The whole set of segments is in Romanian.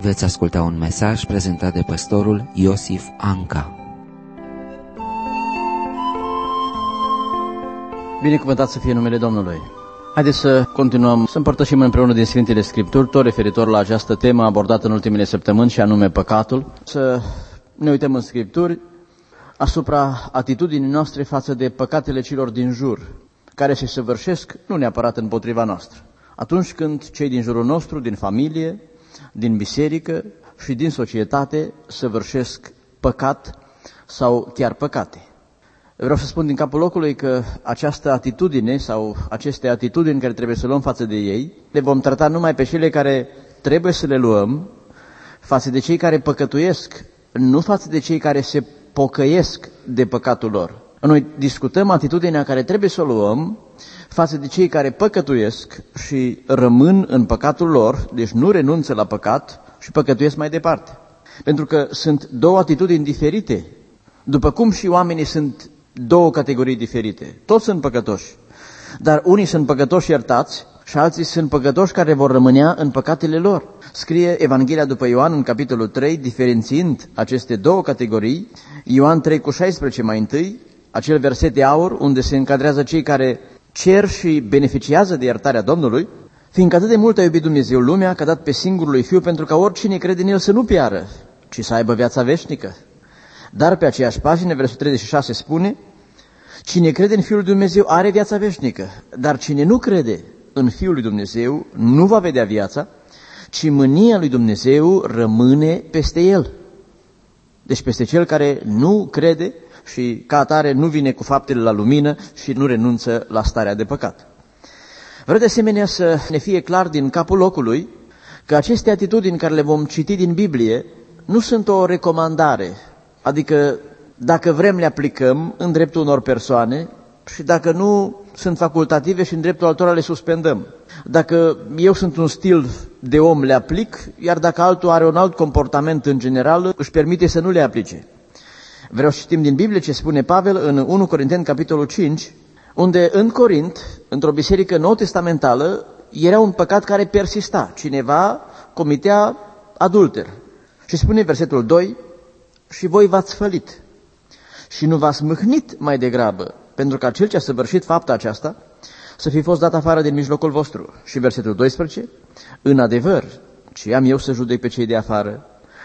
veți asculta un mesaj prezentat de pastorul Iosif Anca. Binecuvântat să fie numele Domnului. Haideți să continuăm să împărtășim împreună din Sfintele Scripturi, tot referitor la această temă abordată în ultimele săptămâni, și anume păcatul. Să ne uităm în Scripturi asupra atitudinii noastre față de păcatele celor din jur, care se săvârșesc nu neapărat împotriva noastră. Atunci când cei din jurul nostru, din familie, din biserică și din societate săvârșesc păcat sau chiar păcate. Vreau să spun din capul locului că această atitudine sau aceste atitudini care trebuie să luăm față de ei, le vom trata numai pe cele care trebuie să le luăm față de cei care păcătuiesc, nu față de cei care se pocăiesc de păcatul lor. Noi discutăm atitudinea care trebuie să o luăm față de cei care păcătuiesc și rămân în păcatul lor, deci nu renunță la păcat și păcătuiesc mai departe. Pentru că sunt două atitudini diferite, după cum și oamenii sunt două categorii diferite. Toți sunt păcătoși, dar unii sunt păcătoși iertați și alții sunt păcătoși care vor rămânea în păcatele lor. Scrie Evanghelia după Ioan în capitolul 3, diferențiind aceste două categorii, Ioan 3:16 mai întâi, acel verset de aur unde se încadrează cei care cer și beneficiază de iertarea Domnului, fiindcă atât de mult a iubit Dumnezeu lumea că a dat pe singurul lui Fiu pentru ca oricine crede în El să nu piară, ci să aibă viața veșnică. Dar pe aceeași pagină, versetul 36 spune: cine crede în Fiul lui Dumnezeu are viața veșnică, dar cine nu crede în Fiul lui Dumnezeu nu va vedea viața, ci mânia lui Dumnezeu rămâne peste el. Deci peste cel care nu crede și ca atare nu vine cu faptele la lumină și nu renunță la starea de păcat. Vreau de asemenea să ne fie clar din capul locului că aceste atitudini care le vom citi din Biblie nu sunt o recomandare, adică dacă vrem le aplicăm în dreptul unor persoane și dacă nu sunt facultative și în dreptul altora le suspendăm. Dacă eu sunt un stil de om le aplic, iar dacă altul are un alt comportament în general își permite să nu le aplice. Vreau să citim din Biblie ce spune Pavel în 1 Corinteni capitolul 5, unde în Corint, într-o biserică nou-testamentală, era un păcat care persista. Cineva comitea adulter. Și spune versetul 2: și voi v-ați fălit și nu v-ați mâhnit mai degrabă, pentru că cel ce a săvârșit fapta aceasta să fi fost dat afară din mijlocul vostru. Și versetul 12: în adevăr, ce am eu să judec pe cei de afară,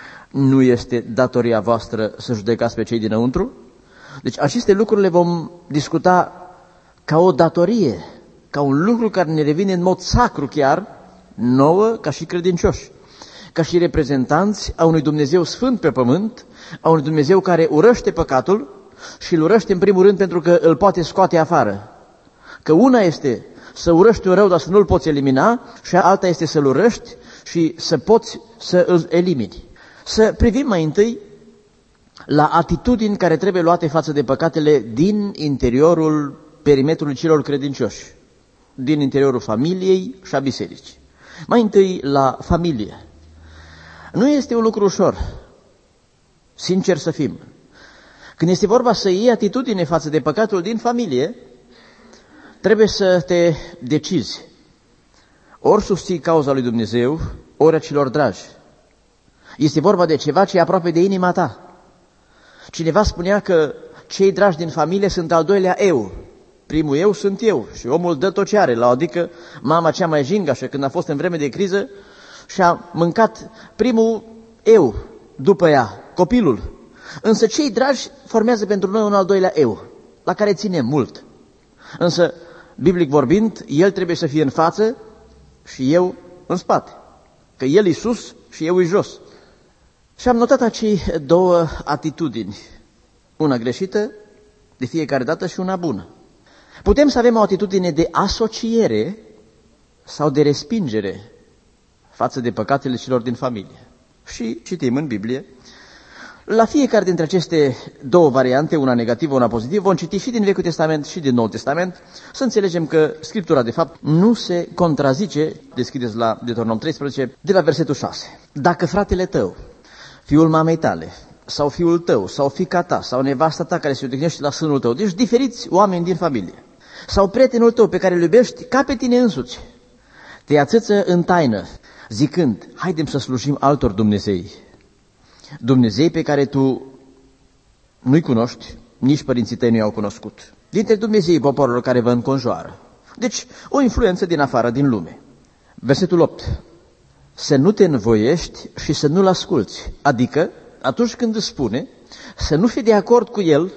nu este datoria voastră să judecați pe cei dinăuntru? Deci aceste lucruri le vom discuta ca o datorie, ca un lucru care ne revine în mod sacru chiar nouă ca și credincioși, ca și reprezentanți a unui Dumnezeu sfânt pe pământ, a unui Dumnezeu care urăște păcatul și îl urăște în primul rând pentru că îl poate scoate afară. Că una este să urăști un rău, dar să nu-l poți elimina, și alta este să-l urăști și să poți să îl elimini. Să privim mai întâi la atitudini care trebuie luate față de păcatele din interiorul perimetrului celor credincioși, din interiorul familiei și a bisericii. Mai întâi la familie. Nu este un lucru ușor, sincer să fim. Când este vorba să iei atitudine față de păcatul din familie, trebuie să te decizi. Ori susții cauza lui Dumnezeu, ori a celor dragi. Este vorba de ceva ce e aproape de inima ta. Cineva spunea că cei dragi din familie sunt al doilea eu. Primul eu sunt eu și omul dă tot ce are. Adică mama cea mai jingașă, când a fost în vreme de criză, și-a mâncat primul eu după ea, copilul. Însă cei dragi formează pentru noi un al doilea eu, la care ținem mult. Însă, biblic vorbind, el trebuie să fie în față și eu în spate. Că el e sus și eu e jos. Și am notat acei două atitudini, una greșită de fiecare dată și una bună. Putem să avem o atitudine de asociere sau de respingere față de păcatele celor din familie. Și citim în Biblie, la fiecare dintre aceste două variante, una negativă, una pozitivă, vom citi și din Vechiul Testament și din Noul Testament, să înțelegem că Scriptura, de fapt, nu se contrazice. Deschideți la Deuteronom 13, de la versetul 6. Dacă fratele tău, fiul mamei tale, sau fiul tău, sau fiica ta, sau nevasta ta care se odihnește la sânul tău, deci diferiți oameni din familie, sau prietenul tău pe care îl iubești ca pe tine însuți, te ațâță în taină zicând, haidem să slujim altor Dumnezei, Dumnezei pe care tu nu-i cunoști, nici părinții tăi nu i-au cunoscut, dintre Dumnezeii poporilor care vă înconjoară. Deci, o influență din afară, din lume. Versetul 8. Să nu te învoiești și să nu-l asculți. Adică, atunci când îți spune, să nu fii de acord cu el,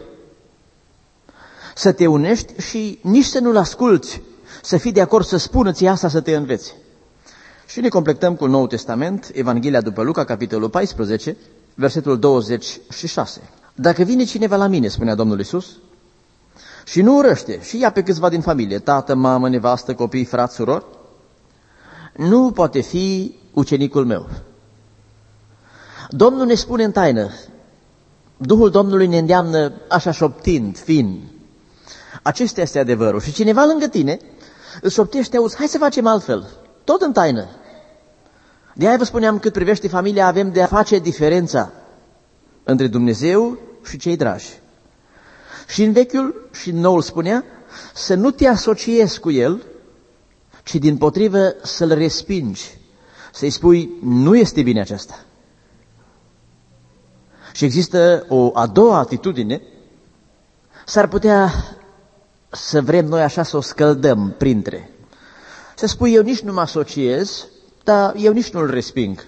să te unești și nici să nu-l asculți, să fii de acord să spună ție asta, să te înveți. Și ne completăm cu Noul Testament, Evanghelia după Luca, capitolul 14, versetul 26. Dacă vine cineva la mine, spunea Domnul Iisus, și nu urăște, și ia pe câțiva din familie, tată, mamă, nevastă, copii, frați, surori, nu poate fi ucenicul meu. Domnul ne spune în taină, Duhul Domnului ne îndeamnă așa șoptind, fin. Acesta este adevărul. Și cineva lângă tine îți șoptește, auzi, hai să facem altfel, tot în taină. De-aia vă spuneam, cât privește familia, avem de a face diferența între Dumnezeu și cei dragi. Și în Vechiul și în Noul spunea să nu te asociezi cu el, ci dimpotrivă să-l respingi, să-i spui, nu este bine aceasta. Și există o a doua atitudine, s-ar putea să vrem noi așa să o scăldăm printre. Să spui, eu nici nu mă asociez, dar eu nici nu-l resping.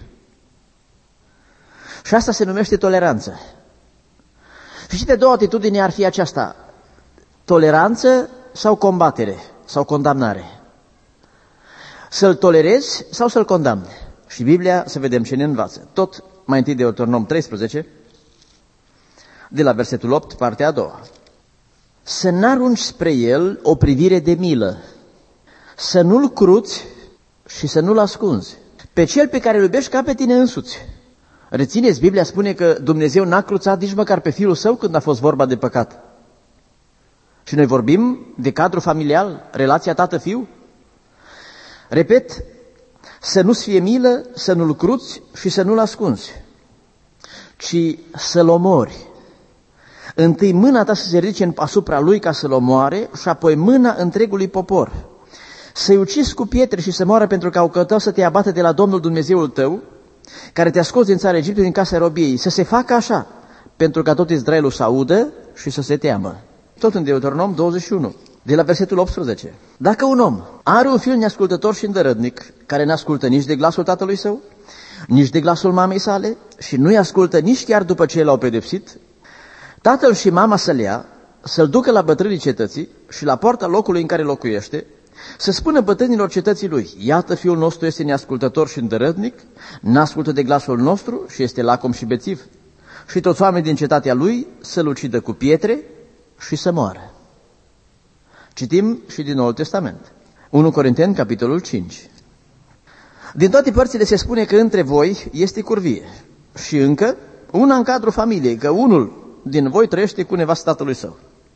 Și asta se numește toleranță. Și de două atitudini ar fi aceasta, toleranță sau combatere, sau condamnare. Să-l tolerezi sau să-l condamni. Și Biblia, să vedem ce ne învață. Tot mai întâi de Deuteronom 13, de la versetul 8, partea a doua. Să n-arunci spre el o privire de milă, să nu-l cruți și să nu-l ascunzi. Pe cel pe care îl iubești ca pe tine însuți. Rețineți, Biblia spune că Dumnezeu n-a cruțat nici măcar pe Fiul Său când a fost vorba de păcat. Și noi vorbim de cadru familial, relația tată-fiu. Repet, să nu-ți fie milă, să nu-l cruți și să nu-l ascunzi, ci să-l omori. Întâi mâna ta să se ridice asupra lui ca să-l omoare și apoi mâna întregului popor. Să-i ucizi cu pietre și să moară pentru că au căutat să te abată de la Domnul Dumnezeul tău, care te-a scos din țara Egiptului, din casa robiei. Să se facă așa, pentru ca tot Israelul să audă și să se teamă. Tot în Deuteronom 21, de la versetul 18. Dacă un om are un fiu neascultător și îndărătnic, care n-ascultă nici de glasul tatălui său, nici de glasul mamei sale și nu-i ascultă nici chiar după ce l-au pedepsit, tatăl și mama să-l ia, să-l ducă la bătrânii cetății și la poarta locului în care locuiește, să spună bătrânilor cetății lui, iată, fiul nostru este neascultător și îndărătnic, n-ascultă de glasul nostru și este lacom și bețiv. Și toți oamenii din cetatea lui să-l ucidă cu pietre și să moară. Citim și din Noul Testament. 1 Corinteni, capitolul 5. Din toate părțile se spune că între voi este curvie și încă una în cadrul familiei, că unul din voi trăiește cu nevasta tatălui său.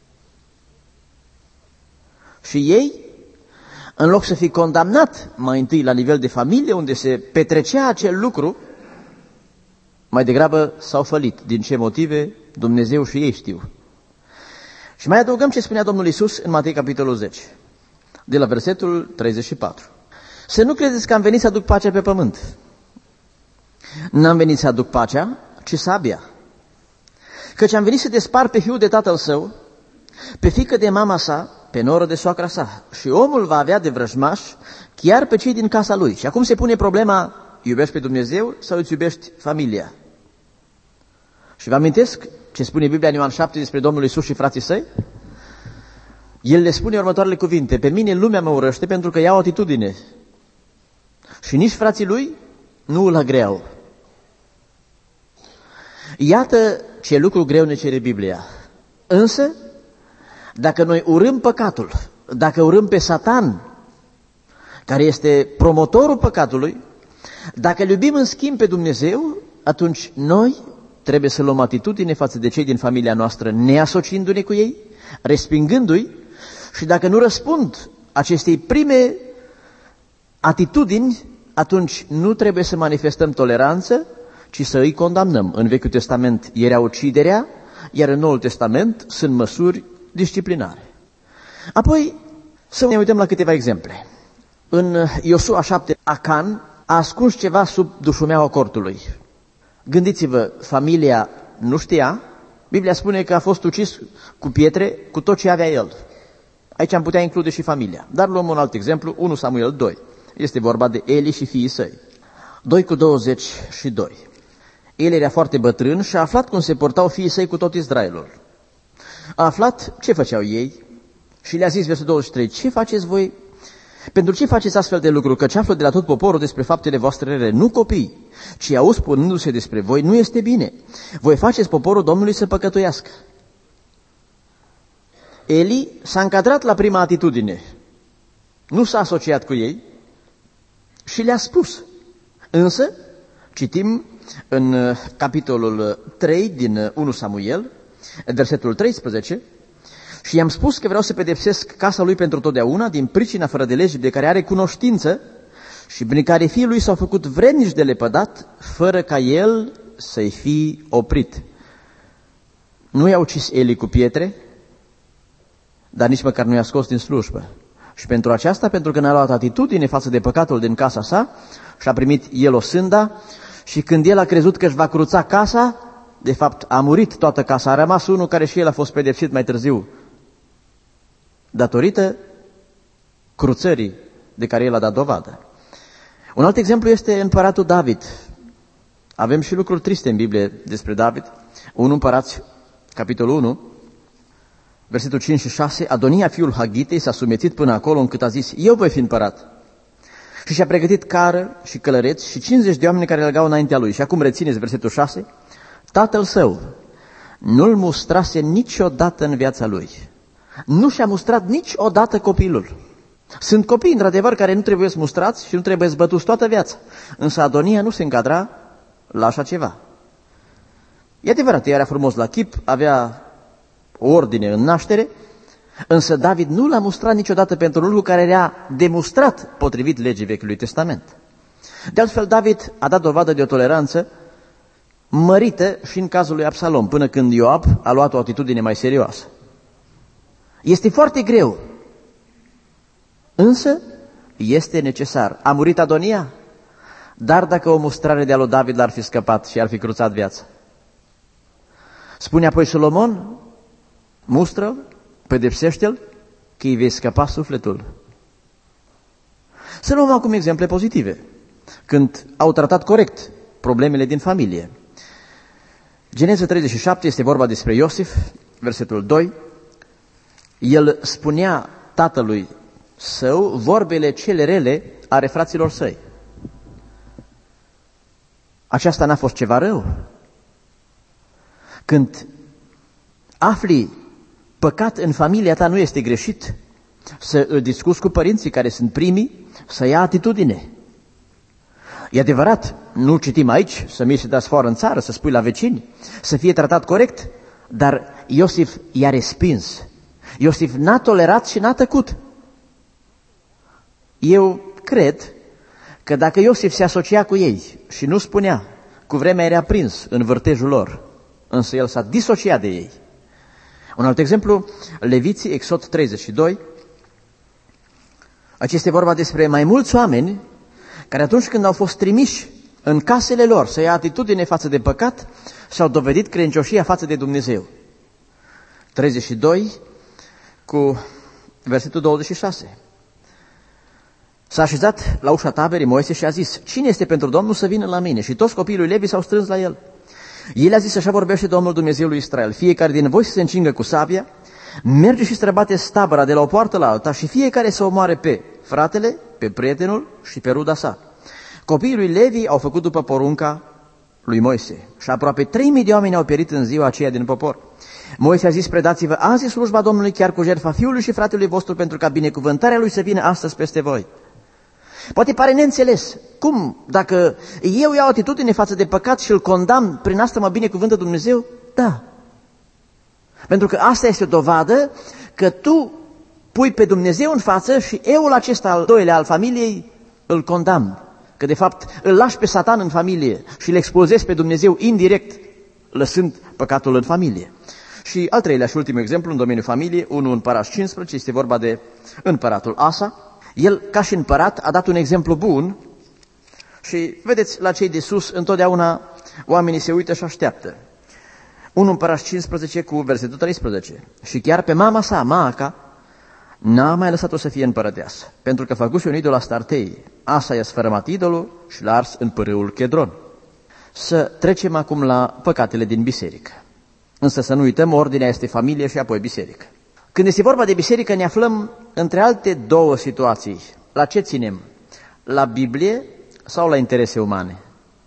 Și ei, în loc să fie condamnat mai întâi la nivel de familie, unde se petrecea acel lucru, mai degrabă s-au fălit. Din ce motive? Dumnezeu și ei știu. Și mai adăugăm ce spunea Domnul Iisus în Matei, capitolul 10, de la versetul 34. Să nu credeți că am venit să aduc pacea pe pământ. N-am venit să aduc pacea, ci sabia. Căci am venit să despart pe fiul de tatăl său, pe fiică de mama sa, pe noră de soacra sa. Și omul va avea de vrăjmaș chiar pe cei din casa lui. Și acum se pune problema, iubești pe Dumnezeu sau îți iubești familia? Și vă amintesc ce spune Biblia în Ioan 7 despre Domnul Iisus și frații săi? El le spune următoarele cuvinte, pe mine lumea mă urăște pentru că iau atitudine. Și nici frații lui nu îl agreau. Iată ce lucru greu ne cere Biblia. Însă, dacă noi urâm păcatul, dacă urâm pe Satan, care este promotorul păcatului, dacă îl iubim în schimb pe Dumnezeu, atunci noi trebuie să luăm atitudine față de cei din familia noastră, neasociindu-ne cu ei, respingându-i, și dacă nu răspund acestei prime atitudini, atunci nu trebuie să manifestăm toleranță, ci să îi condamnăm. În Vechiul Testament era uciderea, iar în Noul Testament sunt măsuri disciplinare. Apoi să ne uităm la câteva exemple. În Iosua 7, Acan a ascuns ceva sub dușumeaua cortului. Gândiți-vă, familia nu știa, Biblia spune că a fost ucis cu pietre, cu tot ce avea el. Aici am putea include și familia. Dar luăm un alt exemplu, 1 Samuel 2. Este vorba de Eli și fiii săi. 2:22. Eli era foarte bătrân și a aflat cum se portau fiii săi cu tot Israelul. A aflat ce făceau ei și le-a zis, versetul 23, ce faceți voi? Pentru ce faceți astfel de lucruri? Căci află de la tot poporul despre faptele voastre rele, nu copii, ci auzi spunându-se despre voi, nu este bine. Voi faceți poporul Domnului să păcătuiască. Eli s-a încadrat la prima atitudine, nu s-a asociat cu ei și le-a spus. Însă, citim în capitolul 3 din 1 Samuel, versetul 13, și i-am spus că vreau să pedepsesc casa lui pentru totdeauna din pricina fără de lege de care are cunoștință și prin care fiii lui s-au făcut vrednici de lepădat, fără ca el să-i fi oprit. Nu i-a ucis Eli cu pietre, dar nici măcar nu i-a scos din slujbă. Și pentru aceasta, pentru că n-a luat atitudine față de păcatul din casa sa și a primit el o sânda, și când el a crezut că își va cruța casa, de fapt a murit toată casa, a rămas unul care și el a fost pedepsit mai târziu, datorită cruțării de care el a dat dovadă. Un alt exemplu este împăratul David. Avem și lucruri triste în Biblie despre David. 1 Împărați, capitolul 1, versetul 5 și 6, Adonia, fiul Hagitei, s-a sumețit până acolo încât a zis, eu voi fi împărat. Și și-a pregătit cară și călăreți și 50 de oameni care alergau înaintea lui. Și acum rețineți versetul 6, tatăl său nu-l mustrase niciodată în viața lui. Nu și-a mustrat niciodată copilul. Sunt copii, într-adevăr, care nu trebuie mustrați și nu trebuie zbătuți toată viața. Însă Adonia nu se încadra la așa ceva. E adevărat, era frumos la chip, avea o ordine în naștere, însă David nu l-a mustrat niciodată pentru un lucru care era demustrat potrivit legii Vechiului Testament. De altfel, David a dat dovadă de o toleranță mărită și în cazul lui Absalom, până când Ioab a luat o atitudine mai serioasă. Este foarte greu, însă este necesar. A murit Adonia, dar dacă o mustrare de-a lui David l-ar fi scăpat și ar fi cruțat viața. Spune apoi Solomon, mustră-l, pedepsește-l, că îi vei scăpa sufletul. Să luăm acum exemple pozitive, când au tratat corect problemele din familie. Geneza 37 este vorba despre Iosif, versetul 2. El spunea tatălui său vorbele cele rele ale fraților săi. Aceasta n-a fost ceva rău. Când afli păcat în familia ta, nu este greșit să îl discuți cu părinții care sunt primii, să ia atitudine. E adevărat, nu citim aici să mergi să dați foară în țară, să spui la vecini, să fie tratat corect, dar Iosif i-a respins. Iosif n-a tolerat și n-a tăcut. Eu cred că dacă Iosif se asocia cu ei și nu spunea, cu vremea era prins în vârtejul lor, însă el s-a disociat de ei. Un alt exemplu, Leviții, Exod 32. Aici este vorba despre mai mulți oameni care atunci când au fost trimiși în casele lor să ia atitudine față de păcat, și-au dovedit credincioșia față de Dumnezeu. 32 cu versetul 26. S-a așezat la ușa taberei Moise și a zis, cine este pentru Domnul să vină la mine? Și toți copiii lui Levi s-au strâns la el. El a zis, așa vorbește Domnul Dumnezeul lui Israel, fiecare din voi să se încingă cu sabia, merge și străbate stabăra de la o poartă la alta și fiecare să omoare pe fratele, pe prietenul și pe ruda sa. Copiii lui Levi au făcut după porunca lui Moise și aproape 3.000 de oameni au pierit în ziua aceea din popor. Moise a zis, predați-vă azi slujba Domnului chiar cu jertfa fiului și fratelui vostru pentru ca binecuvântarea lui să vină astăzi peste voi. Poate pare neînțeles. Cum? Dacă eu iau atitudine față de păcat și îl condamn, prin asta mă binecuvântă Dumnezeu? Da. Pentru că asta este o dovadă că tu pui pe Dumnezeu în față și eul acesta al doilea al familiei îl condamn. Că de fapt îl lași pe Satan în familie și îl expulzezi pe Dumnezeu indirect, lăsând păcatul în familie. Și al treilea și ultimul exemplu în domeniul familiei, 1 Împărați 15, este vorba de împăratul Asa. El, ca și împărat, a dat un exemplu bun Și vedeți, la cei de sus, întotdeauna oamenii se uită și așteaptă. 1 Împărați 15 cu versetul 13. Și chiar pe mama sa, Maaca, n-a mai lăsat-o să fie împărăteasă, pentru că făcuse un idol Astartei. Asa i-a sfărâmat idolul și l-a ars în pârâul Chedron. Să trecem acum la păcatele din biserică. Însă să nu uităm, ordinea este familie și apoi biserică. Când este vorba de biserică, ne aflăm între alte două situații. La ce ținem? La Biblie sau la interese umane?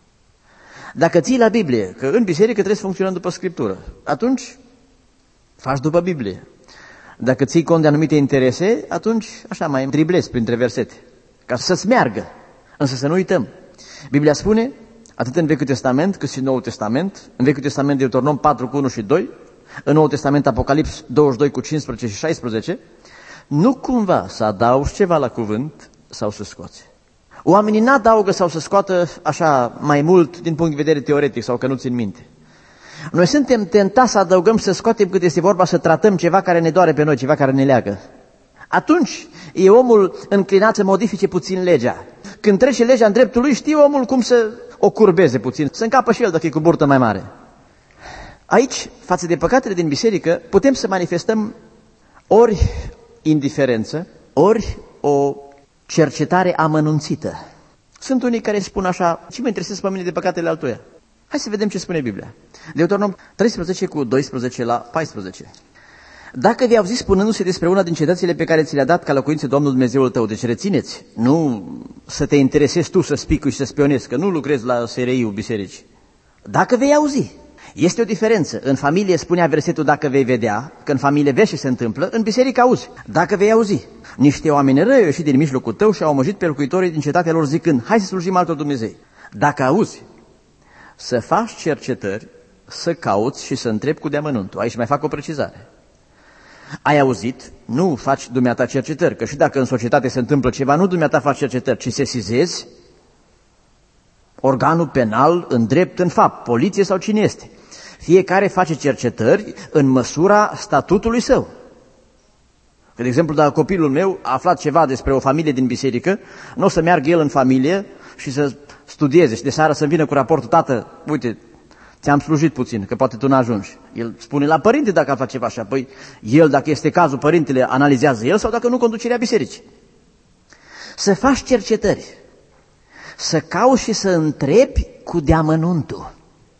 Dacă ții la Biblie, că în biserică trebuie să funcționăm după Scriptură, atunci faci după Biblie. Dacă ții cont de anumite interese, atunci așa mai driblezi printre versete, ca să-ți meargă. Însă să nu uităm, Biblia spune, atât în Vechiul Testament cât și în Noul Testament, în Vechiul Testament Deuteronom 4 cu 1 și 2, în Noul Testament Apocalips 22 cu 15 și 16, nu cumva să adaugi ceva la cuvânt sau să scoți. Oamenii n-adaugă sau să scoată așa mai mult din punct de vedere teoretic sau că nu țin minte. Noi suntem tentați să adăugăm, să scoatem cât este vorba, să tratăm ceva care ne doare pe noi, ceva care ne leagă. Atunci e omul înclinat să modifice puțin legea. Când trece legea în dreptul lui, știe omul cum să o curbeze puțin, să încapă și el dacă e cu burtă mai mare. Aici, față de păcatele din biserică, putem să manifestăm ori indiferență, ori o cercetare amănunțită. Sunt unii care spun așa, ce mă interesează pe mine de păcatele altuia? Hai să vedem ce spune Biblia. Deuteronom 13 cu 12 la 14. Dacă vei auzi spunându-se despre una din cetățile pe care ți le-a dat ca locuință Domnul Dumnezeul tău, deci rețineți, nu să te interesezi tu să spicui și să spionezi, că nu lucrezi la SRI-ul bisericii. Dacă vei auzi, este o diferență. În familie spunea versetul dacă vei vedea, că în familie vezi ce se întâmplă, în biserică auzi. Dacă vei auzi, niște oameni răi au ieșit din mijlocul tău și au omorât pe locuitorii din cetatea lor zicând, hai să slujim altor Dumnezei. Dacă auzi, să faci cercetări, să cauți și să întrebi cu deamănuntul. Aici mai fac o precizare. Ai auzit, nu faci dumneata cercetări, că și dacă în societate se întâmplă ceva, nu dumneata faci cercetări, ci sesizezi organul penal în drept, în fapt, poliție sau cine este. Fiecare face cercetări în măsura statutului său. De exemplu, dacă copilul meu a aflat ceva despre o familie din biserică, nu o să meargă el în familie și să studieze și de seară să vină cu raportul, tată, uite, ți-am slujit puțin, că poate tu n-ajungi. El spune la părinte dacă a făcut ceva așa. Păi el, dacă este cazul, părintele analizează el sau dacă nu, conducerea bisericii. Să faci cercetări, să cauți și să întrebi cu deamănuntul.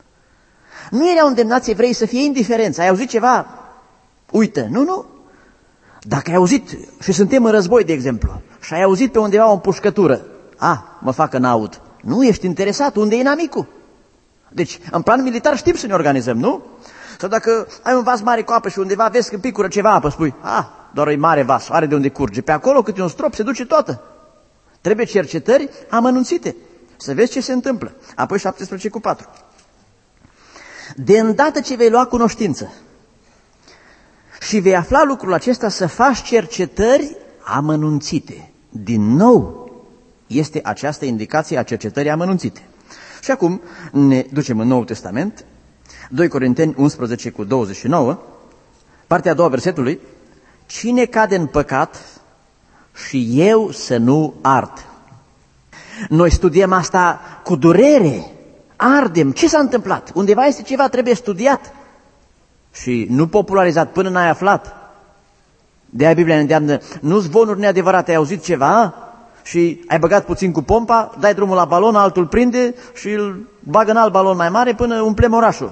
Nu erau îndemnați evrei să fie indiferenți. Ai auzit ceva? Uită. Nu. Dacă ai auzit, și suntem în război, de exemplu, și ai auzit pe undeva o împușcătură, mă fac că n-aud. Nu ești interesat, unde e inamicul? Deci, în plan militar știm să ne organizăm, nu? Sau dacă ai un vas mare cu apă și undeva vezi că picură ceva apă, spui, doar e mare vas, are de unde curge. Pe acolo câte un strop se duce toată. Trebuie cercetări amănunțite, să vezi ce se întâmplă. Apoi 17 cu 4. De îndată ce vei lua cunoștință și vei afla lucrul acesta, să faci cercetări amănunțite. Din nou, este această indicație a cercetării amănunțite. Și acum ne ducem în Noul Testament, 2 Corinteni 11 cu 29, partea a doua versetului, cine cade în păcat și eu să nu ard. Noi studiem asta cu durere, ardem. Ce s-a întâmplat? Undeva este ceva, trebuie studiat și nu popularizat până n-ai aflat. De-aia Biblia ne îndeamnă, nu zvonuri neadevărate, ai auzit ceva și ai băgat puțin cu pompa, dai drumul la balon, altul prinde și îl bagă în alt balon mai mare până umplem orașul.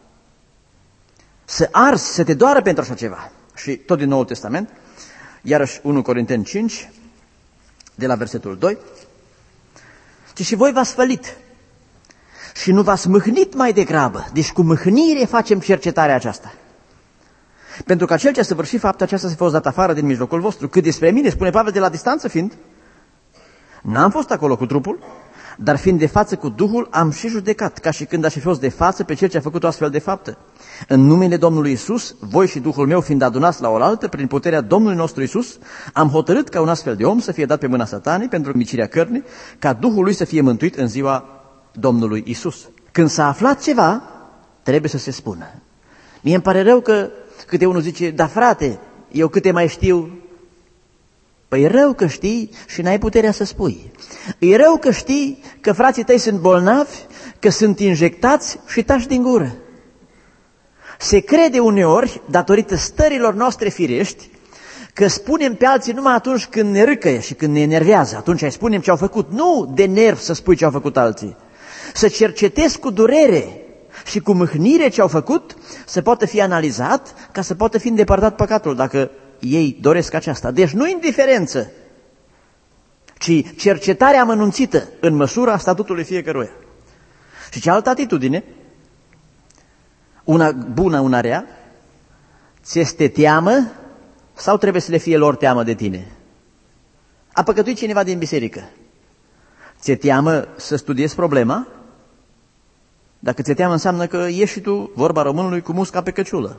Să arzi, să te doară pentru așa ceva. Și tot din Noul Testament, iarăși 1 Corinteni 5, de la versetul 2, și voi v-ați fălit și nu v-ați mâhnit mai degrabă. Deci cu mâhnire facem cercetarea aceasta. Pentru că cel ce a săvârșit fapta aceasta să fost dat afară din mijlocul vostru. Cât despre mine, spune Pavel, de la distanță fiind, n-am fost acolo cu trupul, dar fiind de față cu Duhul, am și judecat, ca și când aș fi fost de față pe cel ce a făcut o astfel de faptă. În numele Domnului Iisus, voi și Duhul meu fiind adunați la oaltă, prin puterea Domnului nostru Iisus, am hotărât ca un astfel de om să fie dat pe mâna Satanei pentru micirea cărnii, ca Duhul lui să fie mântuit în ziua Domnului Iisus. Când s-a aflat ceva, trebuie să se spună. Mie îmi pare rău că câte unul zice, da frate, eu câte mai știu, Păi e rău că știi și n-ai puterea să spui. E rău că știi că frații tăi sunt bolnavi, că sunt injectați și taci din gură. Se crede uneori, datorită stărilor noastre firești, că spunem pe alții numai atunci când ne râcăie și când ne enervează. Atunci îi spunem ce au făcut. Nu de nerv să spui ce au făcut alții. Să cercetezi cu durere și cu mâhnire ce au făcut, să poată fi analizat, ca să poată fi îndepărtat păcatul, dacă ei doresc aceasta. Deci nu indiferență, ci cercetarea amănunțită în măsura statutului fiecăruia. Și cealaltă atitudine, una bună, una rea, ți este teamă sau trebuie să le fie lor teamă de tine? A păcătuit cineva din biserică. Ți-e teamă să studiezi problema? Dacă ți-e teamă înseamnă că ieși și tu, vorba românului, cu musca pe căciulă.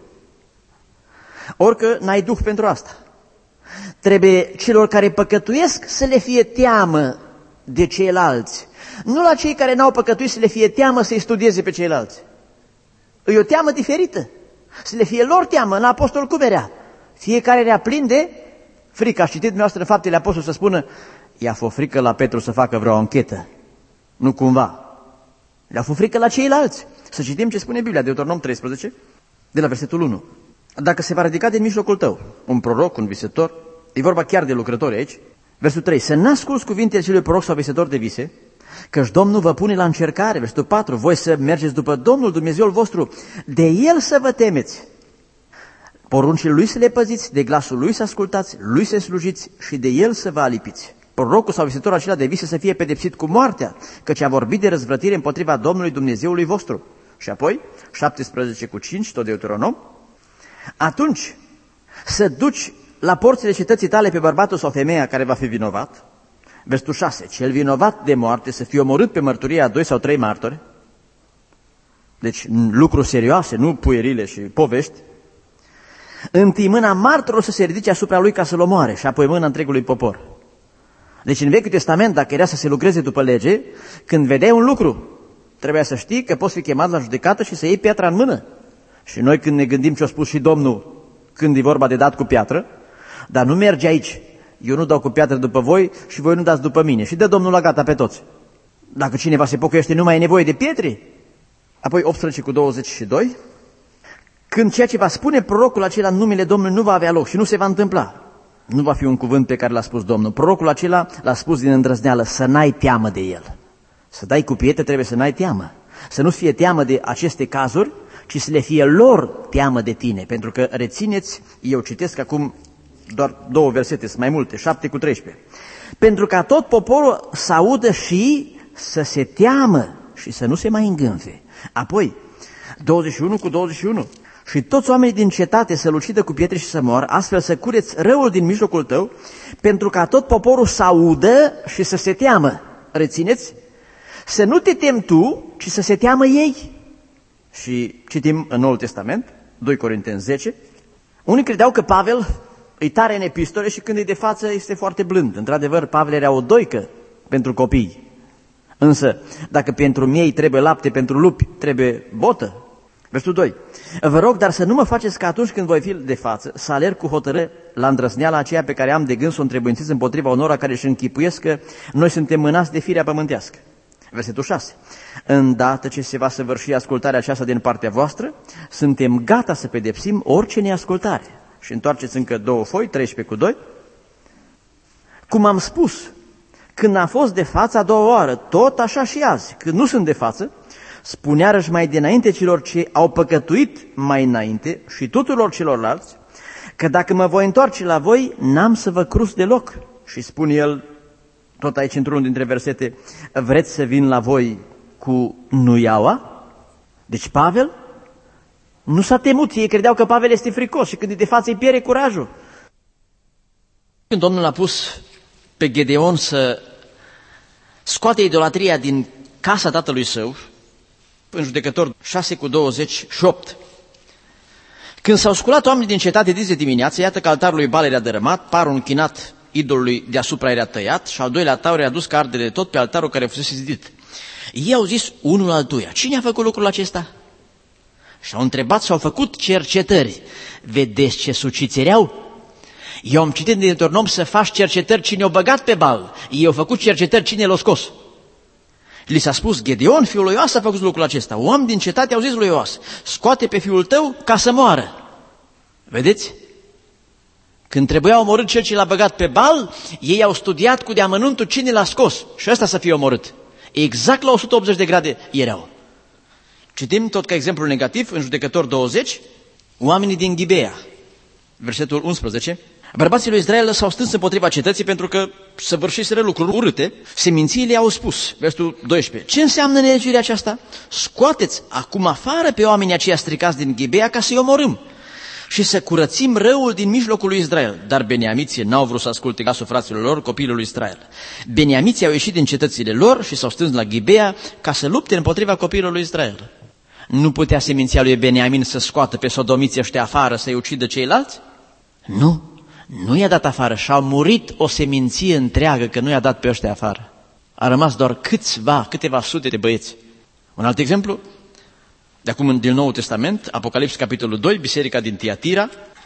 Orică n-ai duh pentru asta. Trebuie celor care păcătuiesc să le fie teamă de ceilalți. Nu la cei care n-au păcătuit să le fie teamă să-i studieze pe ceilalți. E o teamă diferită. Să le fie lor teamă, în apostol cum era. Fiecare era plin de frică. Aș citit dumneavoastră în Faptele Apostol să spună, i-a fost frică la Petru să facă vreo anchetă. Nu cumva. Le-a fost frică la ceilalți. Să citim ce spune Biblia, Deuteronom 13, de la versetul 1. Dacă se va ridica din mijlocul tău un proroc, un visător, e vorba chiar de lucrători aici, versetul 3, să n-asculți cuvintele celui proroc sau visător de vise, căci Domnul vă pune la încercare, versetul 4, voi să mergeți după Domnul Dumnezeul vostru, de El să vă temeți, poruncile Lui să le păziți, de glasul Lui să ascultați, Lui să slujiți și de El să vă alipiți. Prorocul sau visătorul acela de vise să fie pedepsit cu moartea, căci a vorbit de răzvrătire împotriva Domnului Dumnezeului vostru. Și apoi, 17:5, tot Deuteronom, atunci să duci la porțile cetății tale pe bărbatul sau femeia care va fi vinovat. Versetul 6, cel vinovat de moarte să fie omorât pe mărturia a 2 sau 3 martori. Deci lucruri serioase, nu puierile și povești. Întâi mâna martorului să se ridice asupra lui ca să-l omoare și apoi mâna întregului popor. Deci în Vechiul Testament, dacă era să se lucreze după lege, când vedeai un lucru, trebuia să știi că poți fi chemat la judecată și să iei piatra în mână. Și noi când ne gândim ce a spus și Domnul când e vorba de dat cu piatră, dar nu merge aici. Eu nu dau cu piatră după voi și voi nu dați după mine. Și dă Domnul la gata pe toți. Dacă cineva se pocăiește, nu mai e nevoie de pietre. Apoi 18:22, când ceea ce va spune prorocul acela în numele Domnului nu va avea loc și nu se va întâmpla, nu va fi un cuvânt pe care l-a spus Domnul. Prorocul acela l-a spus din îndrăzneală, să n-ai teamă de el. Să dai cu pietre trebuie să n-ai teamă. Să nu fie teamă de aceste cazuri, ci să le fie lor teamă de tine. Pentru că, rețineți, eu citesc acum doar 2 versete, sunt mai multe, 7:13. Pentru ca tot poporul să audă și să se teamă și să nu se mai îngânfe. Apoi, 21:21. Și toți oamenii din cetate să-l ucidă cu pietre și să moară, astfel să cureți răul din mijlocul tău, pentru ca tot poporul să audă și să se teamă. Rețineți? Să nu te temi tu, ci să se teamă ei. Și citim în Noul Testament, 2 Corinteni 10. Unii credeau că Pavel îi tare în epistole și când e de față este foarte blând. Într-adevăr, Pavel era o doică pentru copii. Însă, dacă pentru miei trebuie lapte, pentru lupi trebuie botă. Versetul 2. Vă rog, dar să nu mă faceți ca atunci când voi fi de față, să alerg cu hotărâre la îndrăzneala aceea pe care am de gând să o întrebuințez împotriva unora care își închipuiesc că noi suntem mânați de firea pământească. Versetul 6. Îndată ce se va săvârși ascultarea aceasta din partea voastră, suntem gata să pedepsim orice neascultare. Și întoarceți încă 2 foi, 13:2. Cum am spus, când am fost de față a 2 oară, tot așa și azi, când nu sunt de față, spunearăși mai dinainte celor ce au păcătuit mai înainte și tuturor celorlalți, că dacă mă voi întoarce la voi, n-am să vă cruz deloc. Și spune el, tot aici într-unul dintre versete, vreți să vin la voi cu nuiaua? Deci Pavel nu s-a temut, ei credeau că Pavel este fricos și când e de față îi pierde curajul. Când Domnul a pus pe Gedeon să scoate idolatria din casa tatălui său, în Judecători 6:28, când s-au sculat oamenii din cetate de dimineață, iată că altarul lui Baal era dărâmat, parul închinat idolului deasupra era tăiat și al doilea taur era dus ca ardere tot pe altarul care fusese zidit. Ei au zis unul altuia, cine a făcut lucrul acesta? Și au întrebat și au făcut cercetări. Vedeți ce suciți erau? Eu am citit din Deuteronom să faci cercetări cine o băgat pe Baal. Ei au făcut cercetări cine l-a scos. Li s-a spus, Gedeon, fiul lui Ioas, a făcut lucrul acesta. Oameni din cetate au zis lui Ioas, scoate pe fiul tău ca să moară. Vedeți? Când trebuia omorât cel ce l-a băgat pe Baal, ei au studiat cu deamănuntul cine l-a scos și ăsta să fie omorât. Exact la 180 de grade erau. Citim tot ca exemplu negativ în Judecători 20, oamenii din Ghibea, versetul 11. Bărbații lui Israel s-au strâns împotriva cetății pentru că săvârșiseră lucruri urâte. Semințiile au spus, versetul 12, ce înseamnă nelegiuirea aceasta? Scoateți acum afară pe oamenii aceia stricați din Ghibea ca să-i omorâm și să curățim răul din mijlocul lui Israel. Dar beniamiții n-au vrut să asculte glasul fraților lor, copiilor lui Israel. Beniamiții au ieșit din cetățile lor și s-au strâns la Ghibea ca să lupte împotriva copiilor lui Israel. Nu putea seminția lui Beniamin să scoată pe sodomiții ăștia afară, să-i ucidă ceilalți? Nu i-a dat afară și au murit o seminție întreagă că nu i-a dat pe ăștia afară. A rămas doar câteva sute de băieți. Un alt exemplu, de acum din Noul Testament, Apocalips capitolul 2, biserica din Tiatira,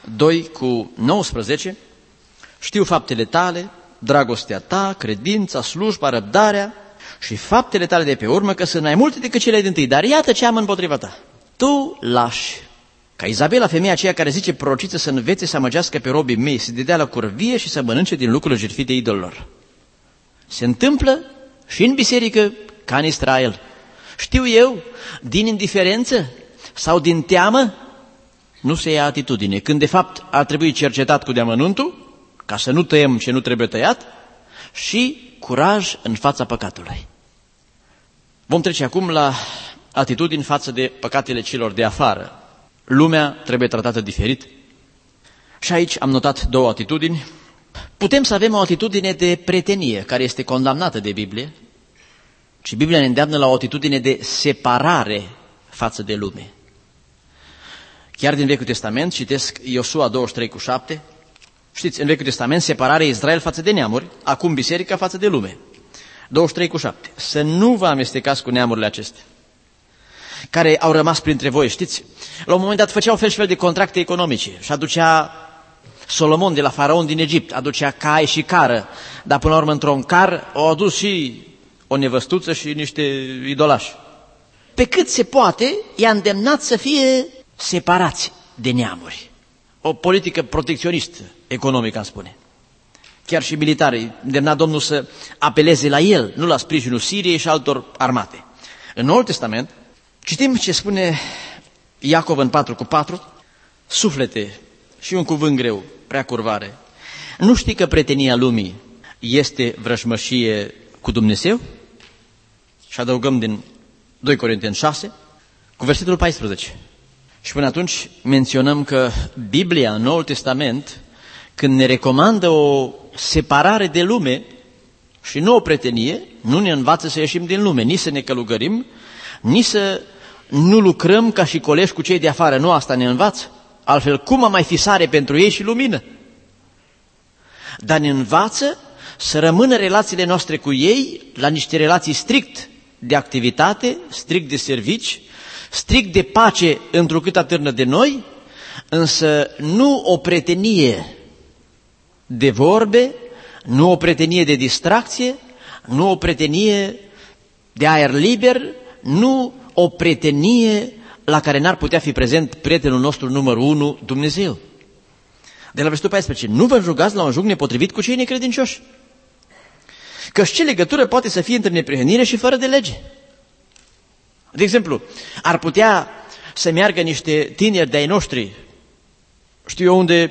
2:19, știu faptele tale, dragostea ta, credința, slujba, răbdarea și faptele tale de pe urmă, că sunt mai multe decât cele dintâi, dar iată ce am împotriva ta. Tu lași ca Izabela, femeia aceea care zice prorociță, să învețe să amăgească pe robii mei, să dedea la curvie și să mănânce din lucrurile jertfite idolilor. Se întâmplă și în biserică ca în Israel. Știu eu, din indiferență sau din teamă, nu se ia atitudine, când de fapt ar trebui cercetat cu deamănuntul, ca să nu tăiem ce nu trebuie tăiat, și curaj în fața păcatului. Vom trece acum la atitudini față de păcatele celor de afară. Lumea trebuie tratată diferit. Și aici am notat două atitudini. Putem să avem o atitudine de prietenie, care este condamnată de Biblie, și Biblia ne îndeamnă la o atitudine de separare față de lume. Chiar din Vechiul Testament, citesc Iosua 23:7, știți, în Vechiul Testament, separarea Israel față de neamuri, acum biserica față de lume. 23:7. Să nu vă amestecați cu neamurile acestea, care au rămas printre voi, știți? La un moment dat făceau fel și fel de contracte economice și aducea Solomon de la faraon din Egipt, aducea cai și cară, dar până la urmă într-un car au adus și o nevăstuță și niște idolași. Pe cât se poate, i-a îndemnat să fie separați de neamuri. O politică protecționistă economică, am spune. Chiar și militarii, îndemna Domnul să apeleze la el, nu la sprijinul Siriei și altor armate. În Noul Testament, citim ce spune Iacov în 4:4, suflete, și un cuvânt greu, prea curvare. Nu știi că prietenia lumii este vrăjmășie cu Dumnezeu? Și adăugăm din 2 Corinteni 6, cu versetul 14. Și până atunci menționăm că Biblia, în Noul Testament, când ne recomandă o separare de lume și nu o prietenie, nu ne învață să ieșim din lume, nici să ne călugărim, nici să nu lucrăm ca și colegi cu cei de afară. Nu asta ne învață. Altfel, cum am mai fi sare pentru ei și lumină? Dar ne învață să rămână relațiile noastre cu ei la niște relații strict de activitate, strict de servici, strict de pace întrucât atârnă de noi, însă nu o prietenie de vorbe, nu o prietenie de distracție, nu o prietenie de aer liber, nu o prietenie la care n-ar putea fi prezent prietenul nostru numărul 1, Dumnezeu. De la versetul 14, nu vă jugați la un joc nepotrivit cu cei necredincioși. Căci ce legătură poate să fie între neprihănire și fără de lege? De exemplu, ar putea să meargă niște tineri de-ai noștri, știu eu unde,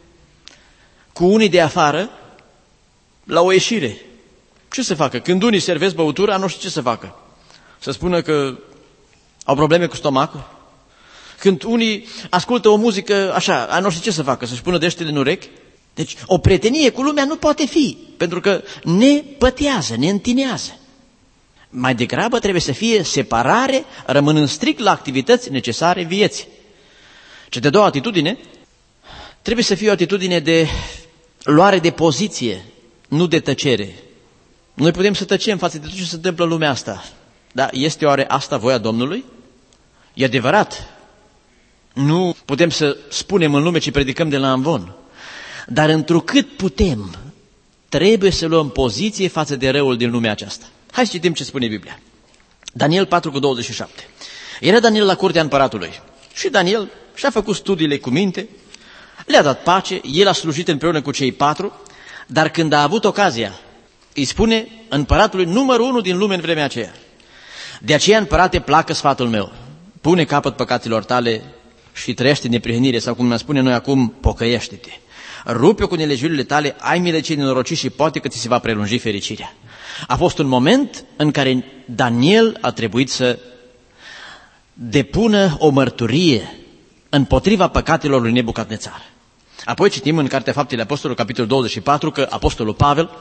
cu unii de afară, la o ieșire. Ce să facă? Când unii servesc băutura, nu știu ce să facă. Să spună că au probleme cu stomacul. Când unii ascultă o muzică așa, nu știu ce să facă, să-și pună deștele în urechi. Deci o prietenie cu lumea nu poate fi, pentru că ne pătează, ne întinează. Mai degrabă trebuie să fie separare, rămânând strict la activități necesare vieții. Cea de-a doua atitudine trebuie să fie o atitudine de luare de poziție, nu de tăcere. Noi putem să tăcem față de tot ce se întâmplă în lumea asta. Dar este oare asta voia Domnului? E adevărat. Nu putem să spunem în lume ce predicăm de la amvon. Dar întrucât putem, trebuie să luăm poziție față de răul din lumea aceasta. Hai să citim ce spune Biblia. Daniel 4:27. Era Daniel la curtea împăratului și Daniel și-a făcut studiile cu minte, le-a dat pace, el a slujit împreună cu cei 4, dar când a avut ocazia, îi spune împăratului numărul 1 din lume în vremea aceea: de aceea, împărate, placă sfatul meu, pune capăt păcatilor tale și trăiește în neprihănire, sau cum ne spune noi acum, pocăiește-te. Rupe-o cu nelegiurile tale, ai milă cei nenorociți și poate că ți se va prelungi fericirea. A fost un moment în care Daniel a trebuit să depună o mărturie împotriva păcatelor lui Nebucadnețar. Apoi citim în Cartea Faptele Apostolilor, capitolul 24, că apostolul Pavel,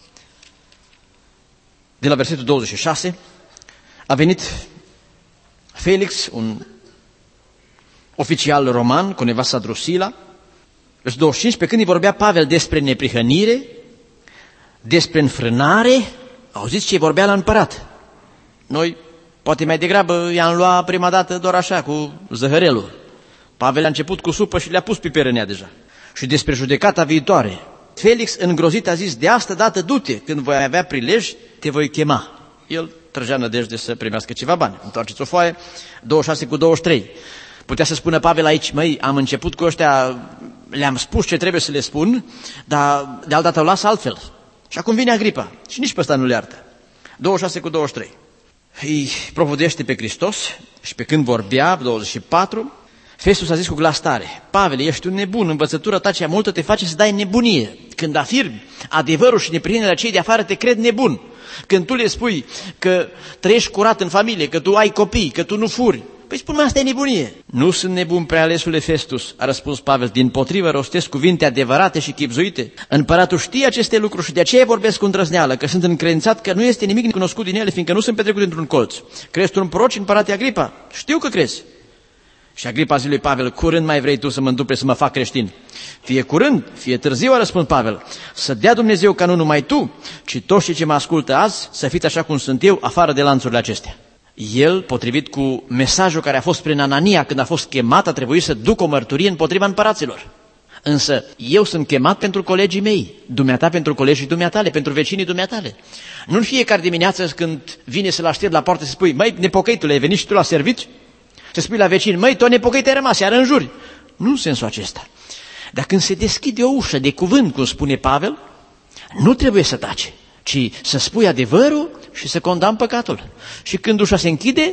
de la versetul 26, a venit Felix, un oficial roman, cu nevasta Drusila, versetul 25, pe când îi vorbea Pavel despre neprihănire, despre înfrânare, auziți ce vorbea la împărat. Noi, poate mai degrabă, i-am luat prima dată doar așa, cu zăhărelul. Pavel a început cu supă și le-a pus piper în ea deja. Și despre judecata viitoare. Felix, îngrozit, a zis: de asta dată du-te, când voi avea prilej, te voi chema. El trăgea nădejde să primească ceva bani. Întoarceți o foaie, 26:23. Putea să spună Pavel aici: măi, am început cu ăștia, le-am spus ce trebuie să le spun, dar de altă dată o las altfel. Și acum vine Agripa și nici pe ăsta nu le iartă. 26:23. Îi propovăduiește pe Hristos și pe când vorbea, 24, Festus a zis cu glas tare: Pavel, ești un nebun, învățătura ta cea multă te face să dai nebunie. Când afirmi adevărul și neprihănirea cei de afară, te cred nebun. Când tu le spui că trăiești curat în familie, că tu ai copii, că tu nu furi, păi spune-mă, asta e nebunie. Nu sunt nebun, prealesule Festus, a răspuns Pavel, dimpotrivă rostesc cuvinte adevărate și chibzuite. Împăratul știe aceste lucruri și de aceea vorbesc cu îndrăzneală, că sunt încredințat că nu este nimic necunoscut din ele, fiindcă nu sunt petrecute într-un colț. Crezi tu în proroci, împărate Agripa? Știu că crezi. Și Agripa a zis lui Pavel: curând mai vrei tu să mă înduple să mă fac creștin? Fie curând, fie târziu, a răspuns Pavel, să dea Dumnezeu ca nu numai tu, ci toți cei ce mă ascultă azi să fiți așa cum sunt eu, afară de lanțurile acestea. El, potrivit cu mesajul care a fost prin Anania când a fost chemat, a trebuit să ducă o mărturie împotriva împăraților. Însă eu sunt chemat pentru colegii mei, dumneata pentru colegii dumneatale, pentru vecinii dumneatale. Nu în fiecare dimineață când vine să-l aștept la poartă să spui: măi, nepocăitule, ai venit și tu la serviciu? Să spui la vecin: măi, tot nepocăit ai rămas, iar înjuri. Nu în sensul acesta. Dar când se deschide o ușă de cuvânt, cum spune Pavel, nu trebuie să taci, ci să spui adevărul și să condamni păcatul. Și când ușa se închide,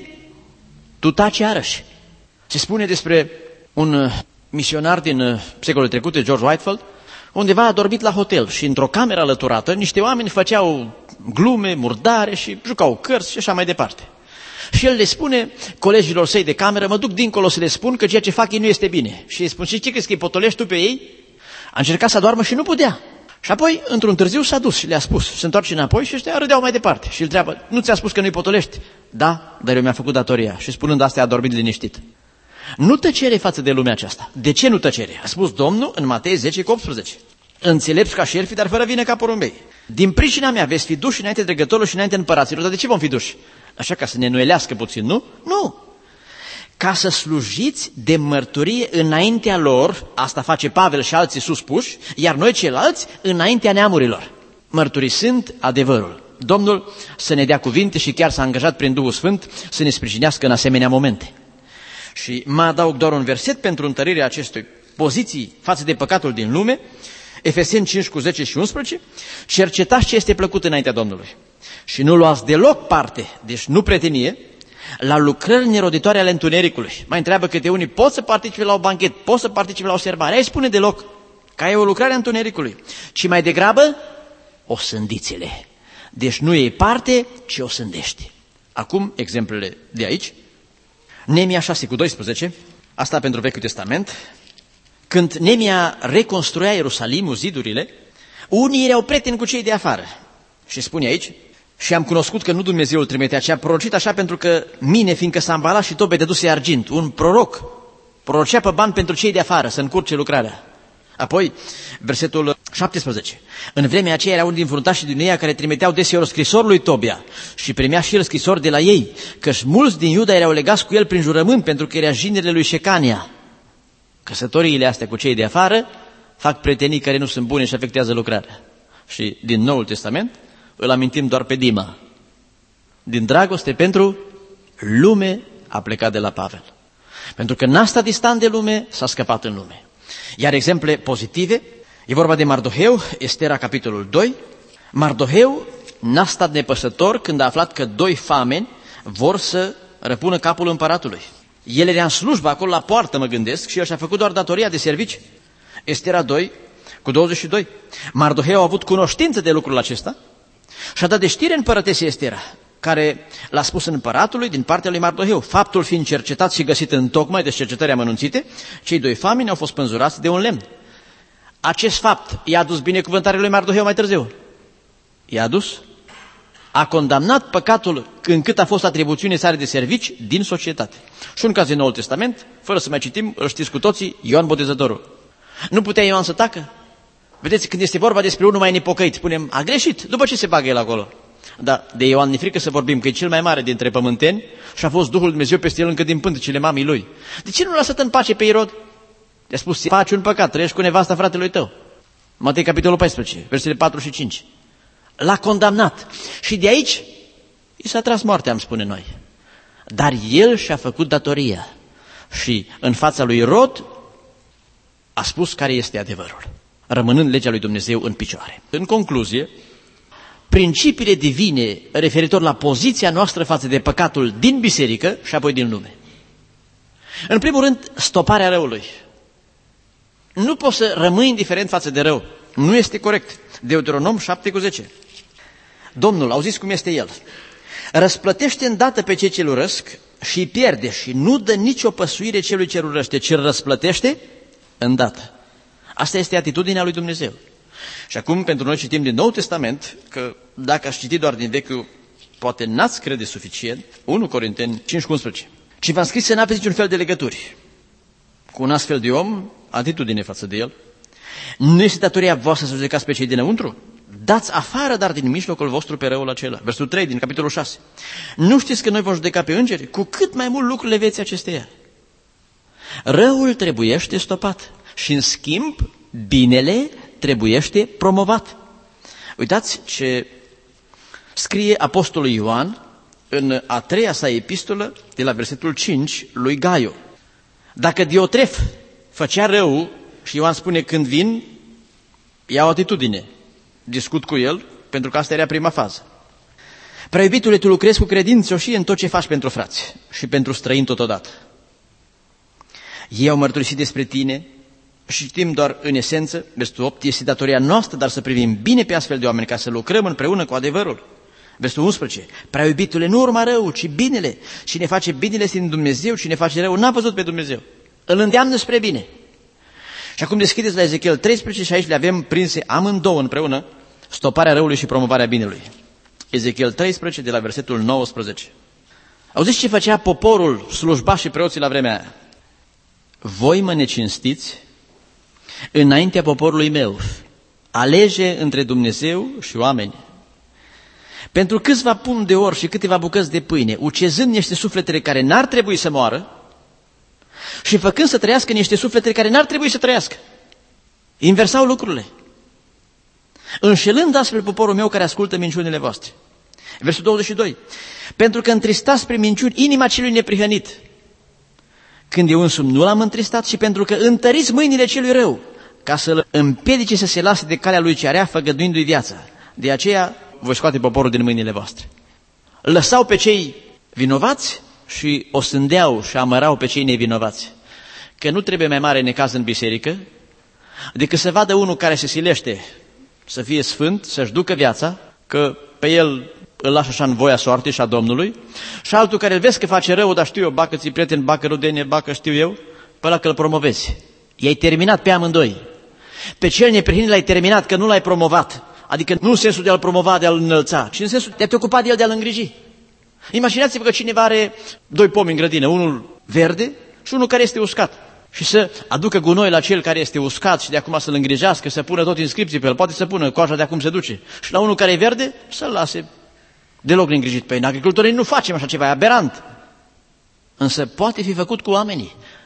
tu taci iarăși. Se spune despre un misionar din secolul trecut, George Whitefield, undeva a dormit la hotel și într-o cameră alăturată niște oameni făceau glume, murdare și jucau cărți și așa mai departe. Și el le spune colegilor săi de cameră: mă duc dincolo să le spun că ceea ce fac ei nu este bine. Și îi spun: și ce crezi, că îi potolești tu pe ei? A încercat să doarmă și nu putea. Și apoi, într-un târziu, s-a dus și le-a spus. Se întoarce înapoi și ăștia râdeau mai departe. Și îl întreabă: nu ți-a spus că nu-i potolești? Da, dar eu mi-am făcut datoria. Și spunând asta, a dormit liniștit. Nu tăcere față de lumea aceasta. De ce nu tăcere? A spus Domnul în Matei 10:18. Înțelepți ca șerfii, dar fără vină ca porumbei. Din pricina mea veți fi duși înainte dregătorului și înainte împăraților. Dar de ce vom fi duși? Așa, ca să ne nuilească puțin, nu? Nu! Ca să slujiți de mărturie înaintea lor, asta face Pavel și alții suspuși, iar noi ceilalți înaintea neamurilor, mărturisind adevărul. Domnul să ne dea cuvinte și chiar s-a angajat prin Duhul Sfânt să ne sprijinească în asemenea momente. Și mă adaug doar un verset pentru întărirea acestei poziții față de păcatul din lume, Efeseni 5:10 și 11, cercetați ce este plăcut înaintea Domnului și nu luați deloc parte, deci nu pretenie, la lucrări neroditoare ale întunericului. Mai întreabă câte unii: pot să participe la o banchet, pot să participe la o serbare? Ai spune deloc că e o lucrare a întunericului, ci mai degrabă o sândiți-le. Deci nu iei parte, ci o sândești. Acum, exemplele de aici. Nemia 6:12, asta pentru Vechiul Testament. Când Nemia reconstruia Ierusalimul, zidurile, unii erau prieteni cu cei de afară. Și spune aici: și am cunoscut că nu Dumnezeul trimitea, ci a prorocit așa pentru că mine, fiindcă s-a îmbalat și tobe de duse argint. Un proroc prorocea pe bani pentru cei de afară să încurce lucrarea. Apoi, versetul 17. În vremea aceea era unul din fruntașii din ei care trimiteau deseori scrisori lui Tobia și primea și el scrisori de la ei, căci mulți din Iuda erau legați cu el prin jurământ pentru că era jinerele lui Șecania. Căsătoriile astea cu cei de afară fac prietenii care nu sunt bune și afectează lucrarea. Și din Noul Testament îl amintim doar pe Dima. Din dragoste pentru lume a plecat de la Pavel. Pentru că n-a stat distant de lume, s-a scăpat în lume. Iar exemple pozitive, e vorba de Mardoheu, Estera, capitolul 2. Mardoheu n-a stat nepăsător când a aflat că 2 fameni vor să răpună capul împăratului. El era în slujbă acolo la poartă, mă gândesc, și el și-a făcut doar datoria de servici. Estera 2, cu 22. Mardoheu a avut cunoștință de lucrul acesta și a dat de știre împărătesei Estera, care l-a spus împăratului din partea lui Mardoheu. Faptul fiind cercetat și găsit întocmai de cercetări amănunțite, cei 2 fameni au fost pânzurați de un lemn. Acest fapt i-a adus binecuvântarea lui Mardoheu mai târziu. I-a adus? A condamnat păcatul încât a fost atribuțiune sale de servici din societate. Și un caz din Noul Testament, fără să mai citim, îl știți cu toții, Ioan Botezătorul. Nu putea Ioan să tacă? Vedeți, când este vorba despre unul mai nepocăit, spunem, a greșit, după ce se bagă el acolo? Dar de Ioan ne frică să vorbim, că e cel mai mare dintre pământeni și a fost Duhul Dumnezeu peste el încă din pântecele mamei lui. De ce nu l-a lăsat în pace pe Irod? I-a spus, faci un păcat, trăiești cu nevasta fratelui tău. Matei, capitolul 14, versetele 4 și 5. L-a condamnat și de aici i s-a tras moartea, am spune noi. Dar el și-a făcut datoria și în fața lui Irod a spus care este adevărul, rămânând legea lui Dumnezeu în picioare. În concluzie, principiile divine referitor la poziția noastră față de păcatul din biserică și apoi din lume. În primul rând, stoparea răului. Nu poți să rămâi indiferent față de rău. Nu este corect. Deuteronom 7:10. Domnul, auziți cum este el, răsplătește îndată pe cei ce-l urăsc și îi pierde și nu dă nicio păsuire celui ce-l urăște, ci îl răsplătește îndată. Asta este atitudinea lui Dumnezeu. Și acum pentru noi citim din Noul Testament, că dacă aș citi doar din Vechiul, poate n-ați crede suficient, 1 Corinteni 5:11. Și v-am scris să n-aveți niciun fel de legături cu un astfel de om, atitudine față de el. Nu este datoria voastră să judecați pe cei dinăuntru? Dați afară, dar din mijlocul vostru pe răul acela. Versul 3 din capitolul 6. Nu știți că noi vom judeca pe îngeri? Cu cât mai mult lucrurile veți acesteia. Răul trebuiește stopat și în schimb binele trebuiește promovat. Uitați ce scrie apostolul Ioan în a 3-a sa epistolă de la versetul 5 lui Gaiu. Dacă Diotref făcea rău și Ioan spune când vin, ia o atitudine, discut cu el, pentru că asta era prima fază. Prea iubitule, tu lucrezi cu credincioșie în tot ce faci pentru frați și pentru străini totodată. Ei au mărturisit despre tine și știm doar în esență, versetul 8, este datoria noastră, dar să privim bine pe astfel de oameni, ca să lucrăm împreună cu adevărul. Versetul 11, prea iubitule, nu urma rău, ci binele. Cine face binele este din Dumnezeu, cine face rău n-a văzut pe Dumnezeu. Îl îndeamnă spre bine. Și acum deschideți la Ezechiel 13 și aici le avem prinse amândouă împreună, stoparea răului și promovarea binelui. Ezechiel 13 de la versetul 19. Auziți ce făcea poporul, slujbașii și preoții la vremea aia? Voi mă necinstiți înaintea poporului meu, alege între Dumnezeu și oameni. Pentru câțiva pumni de or și câteva bucăți de pâine, ucezând niște sufletele care n-ar trebui să moară și făcând să trăiască niște sufletele care n-ar trebui să trăiască. Inversau lucrurile. Înșelând astfel poporul meu care ascultă minciunile voastre. Versul 22. Pentru că întristați prin minciuni inima celui neprihănit, când eu însumi nu l-am întristat, și pentru că întăriți mâinile celui rău, ca să-l împiedice să se lase de calea lui cea rea, făgăduindu-i viața. De aceea voi scoate poporul din mâinile voastre. Lăsau pe cei vinovați și o sândeau și amărau pe cei nevinovați. Că nu trebuie mai mare necaz în biserică decât să vadă unul care se silește să fie sfânt, să-și ducă viața, că pe el îl lași așa în voia soartei și a Domnului, și altul care îl vezi că face rău, dar știu eu, bacă ți prieten, bacă rudenie, bacă știu eu, pe ăla că îl promovezi. I-ai terminat pe amândoi. Pe cel neprihănit l-ai terminat, că nu l-ai promovat. Adică nu în sensul de a-l promova, de a-l înălța, ci în sensul de a te ocupa de el, de a-l îngriji. Imaginați-vă că cineva are 2 pomi în grădină, unul verde și unul care este uscat. Și să aducă gunoi la cel care este uscat și de acum să-l îngrijească, să pună tot inscripții pe el, poate să pună coaja de acum se duce. Și la unul care e verde, să-l lase deloc neîngrijit pe ei. În agricultorii nu facem așa ceva, e aberant. Însă poate fi făcut cu oamenii.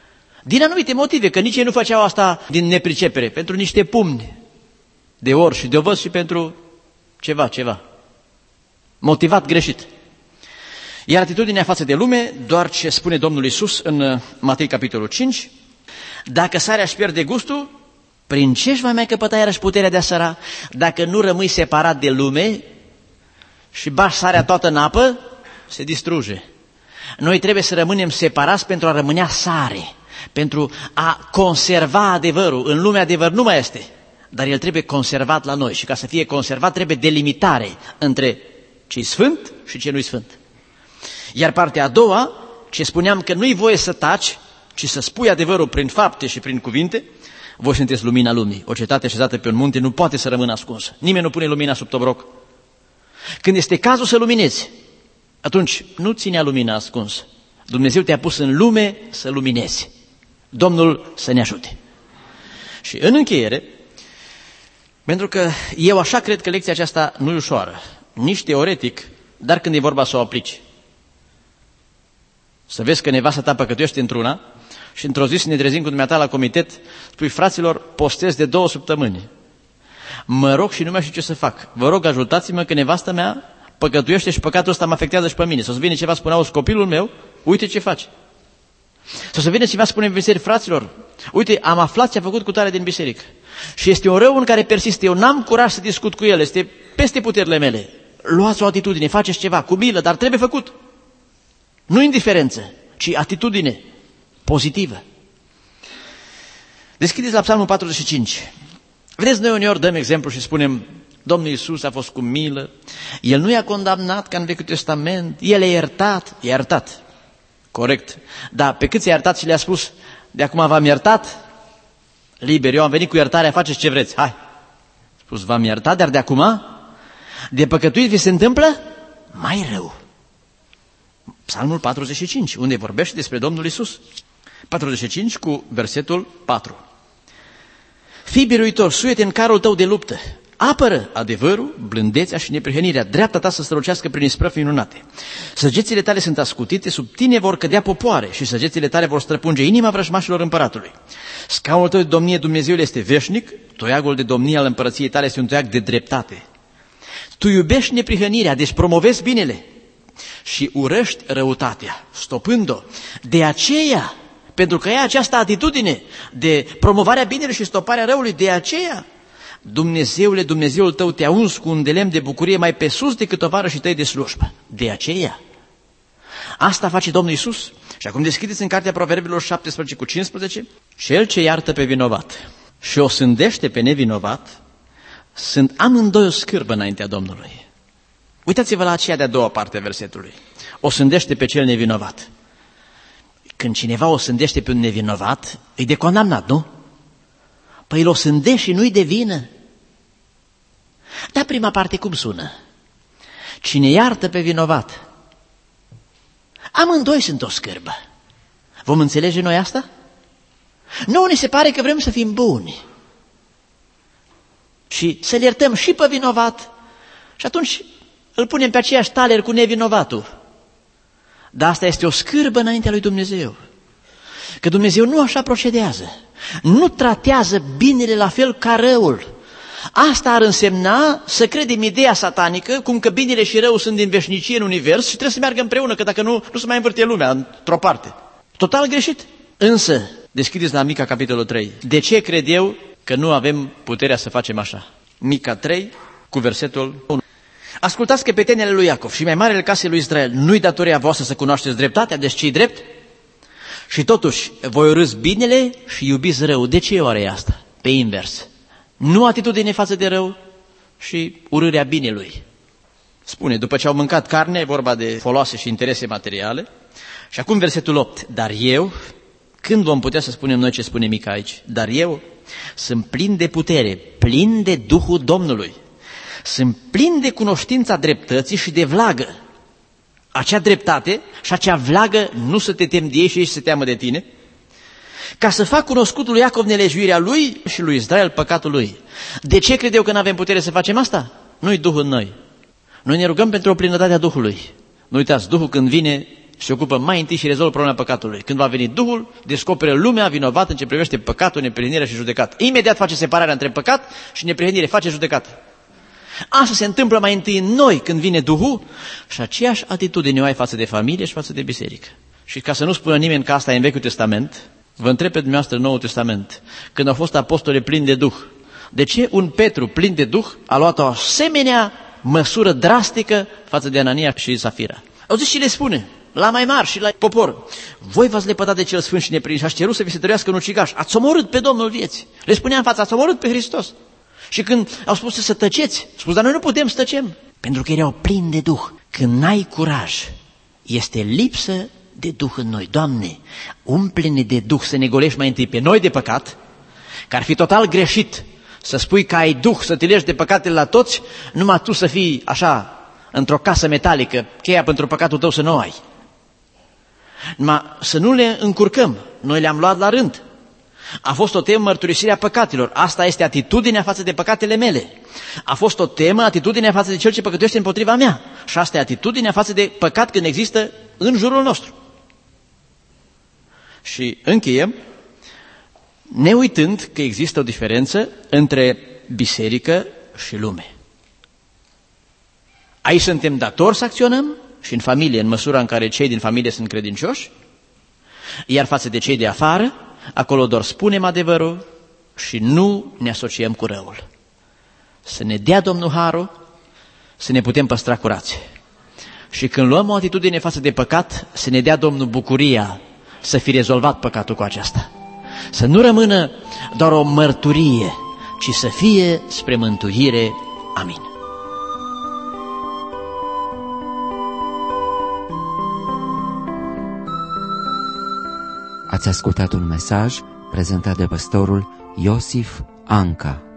Din anumite motive, că nici ei nu făceau asta din nepricepere, pentru niște pumni de ori și de ovăz și pentru ceva. Motivat greșit. Iar atitudinea față de lume, doar ce spune Domnul Iisus în Matei capitolul 5, dacă sarea își pierde gustul, prin ce își va mai căpăta iarăși puterea de a săra? Dacă nu rămâi separat de lume și bași sarea toată în apă, se distruge. Noi trebuie să rămânem separați pentru a rămâne sare, pentru a conserva adevărul. În lume adevăr nu mai este, dar el trebuie conservat la noi și ca să fie conservat trebuie delimitare între ce-i sfânt și ce nu-i sfânt. Iar partea a doua, ce spuneam că nu-i voie să taci, ci să spui adevărul prin fapte și prin cuvinte, voi sunteți lumina lumii. O cetate așezată pe un munte nu poate să rămână ascunsă. Nimeni nu pune lumina sub tobroc. Când este cazul să luminezi, atunci nu ținea lumina ascunsă. Dumnezeu te-a pus în lume să luminezi. Domnul să ne ajute. Și în încheiere, pentru că eu așa cred că lecția aceasta nu e ușoară, nici teoretic, dar când e vorba să o aplici. Să vezi că nevasta ta păcătuiește într-una și într-o zi să ne trezim cu dumneata la comitet, spui, fraților, postez de 2 săptămâni. Mă rog și nu mai știu ce să fac. Vă rog, ajutați-mă că nevastă mea păcătuiește și păcatul ăsta mă afectează și pe mine. Sau să vină ceva, spune, auzi, copilul meu, uite ce face. Sau să vină ceva, spune în biserică, fraților, uite, am aflat ce a făcut cu tare din biserică. Și este un rău în care persistă. Eu n-am curaj să discut cu el, este peste puterile mele. Luați o atitudine, faceți ceva, cu milă, dar trebuie făcut. Nu indiferență, ci atitudine pozitivă. Deschideți la Psalmul 45. Vedeți, noi uneori dăm exemplu și spunem, Domnul Iisus a fost cu milă, El nu i-a condamnat ca în Vechiul Testament, El i-a iertat. Corect. Dar pe cât i-a iertat și le-a spus, de acum v-am iertat, liber, eu am venit cu iertarea, faceți ce vreți, hai. A spus, v-am iertat, dar de acum, de păcătuit vi se întâmplă mai rău. Psalmul 45, unde vorbește despre Domnul Iisus. 45 cu versetul 4. Fii biruitor, suie-te în carul tău de luptă, apără adevărul, blândețea și neprihănirea, dreapta ta să strălucească prin isprăvi minunate. Săgețile tale sunt ascutite, sub tine vor cădea popoare și săgețile tale vor străpunge inima vrăjmașilor împăratului. Scaunul tău de domnie, Dumnezeul, este veșnic, toiagul de domnie al împărăției tale este un toiag de dreptate. Tu iubești neprihănirea, deci promovezi binele și urăști răutatea, stopând-o. De aceea, pentru că ai această atitudine de promovarea binelui și stoparea răului, de aceea, Dumnezeule, Dumnezeul tău te-a uns cu un de lemn de bucurie mai pe sus decât tovarășii tăi de slujbă. De aceea. Asta face Domnul Iisus. Și acum deschideți în cartea Proverbilor 17 cu 15. Cel ce iartă pe vinovat și o sândește pe nevinovat, sunt amândoi o scârbă înaintea Domnului. Uitați-vă la aceea de-a doua parte a versetului. O sândește pe cel nevinovat. Când cineva o sândește pe un nevinovat, e de condamnat, nu? Păi îl o sândește și nu-i de vină. Dar prima parte cum sună? Cine iartă pe vinovat, amândoi sunt o scârbă. Vom înțelege noi asta? Nu, ne se pare că vrem să fim buni și să-l iertăm și pe vinovat și atunci îl punem pe aceeași taler cu nevinovatul. Dar asta este o scârbă înaintea lui Dumnezeu. Că Dumnezeu nu așa procedează. Nu tratează binele la fel ca răul. Asta ar însemna să credem ideea satanică, cum că binele și răul sunt din veșnicie în univers și trebuie să meargă împreună, că dacă nu se mai învârte lumea într-o parte. Total greșit. Însă, deschideți la Mica, capitolul 3. De ce cred eu că nu avem puterea să facem așa? Mica 3, cu versetul 1. Ascultați căpetenile lui Iacov și mai marele casei lui Israel. Nu-i datoria voastră să cunoașteți dreptatea, deci ce-i drept? Și totuși, voi urâți binele și iubiți rău. De ce oare e asta? Pe invers. Nu atitudine față de rău și urârea binelui. Spune, după ce au mâncat carne, e vorba de foloase și interese materiale. Și acum versetul 8. Dar eu, când vom putea să spunem noi ce spune Mica aici? Dar eu sunt plin de putere, plin de Duhul Domnului. Sunt plin de cunoștința dreptății și de vlagă. Acea dreptate și acea vlagă nu să te temi de ei și ei să se teamă de tine, ca să fac cunoscut lui Iacov nelegiuirea lui și lui Israel păcatul lui. De ce cred eu că nu avem putere să facem asta? Nu-i Duhul în noi. Noi ne rugăm pentru o plinătate a Duhului. Nu uitați, Duhul când vine, se ocupă mai întâi și rezolvă problema păcatului. Când va veni Duhul, descoperă lumea vinovată în ce privește păcatul, neprihănirea și judecată. Imediat face separarea între păcat și neprihănire, face judecată. Asta se întâmplă mai întâi în noi când vine Duhul și aceeași atitudine o ai față de familie și față de biserică. Și ca să nu spună nimeni că asta e în Vechiul Testament, vă întreb pe dumneavoastră în Noul Testament, când au fost apostole plini de Duh, de ce un Petru plin de Duh a luat o asemenea măsură drastică față de Anania și Safira? Auziți și le spune, la mai mari și la popor, voi v-ați lepădat de cel sfânt și neprihănit și ați cerut să vi se tărească un ucigaș, ați omorât pe Domnul vieții. Le spunea în față, ați omorât pe Hristos. Și când au spus să tăceți, spus, dar noi nu putem să tăcem, pentru că erau plini de Duh. Când n-ai curaj, este lipsă de Duh în noi. Doamne, umple-ne de Duh să ne golești mai întâi pe noi de păcat, că ar fi total greșit să spui că ai Duh să te legi de păcatele la toți, numai tu să fii așa, într-o casă metalică, cheia pentru păcatul tău să nu o ai. Numai să nu le încurcăm, noi le-am luat la rând. A fost o temă mărturisirea păcatelor. Asta este atitudinea față de păcatele mele. A fost o temă atitudinea față de cel ce păcătuiește împotriva mea. Și asta e atitudinea față de păcat când există în jurul nostru. Și încheiem ne uitând că există o diferență între biserică și lume. Aici suntem datori să acționăm și în familie, în măsura în care cei din familie sunt credincioși, iar față de cei de afară, acolo doar spunem adevărul și nu ne asociem cu răul. Să ne dea Domnul harul, să ne putem păstra curați. Și când luăm o atitudine față de păcat, să ne dea Domnul bucuria să fi rezolvat păcatul cu aceasta. Să nu rămână doar o mărturie, ci să fie spre mântuire. Amin. Ați ascultat un mesaj prezentat de pastorul Iosif Anca.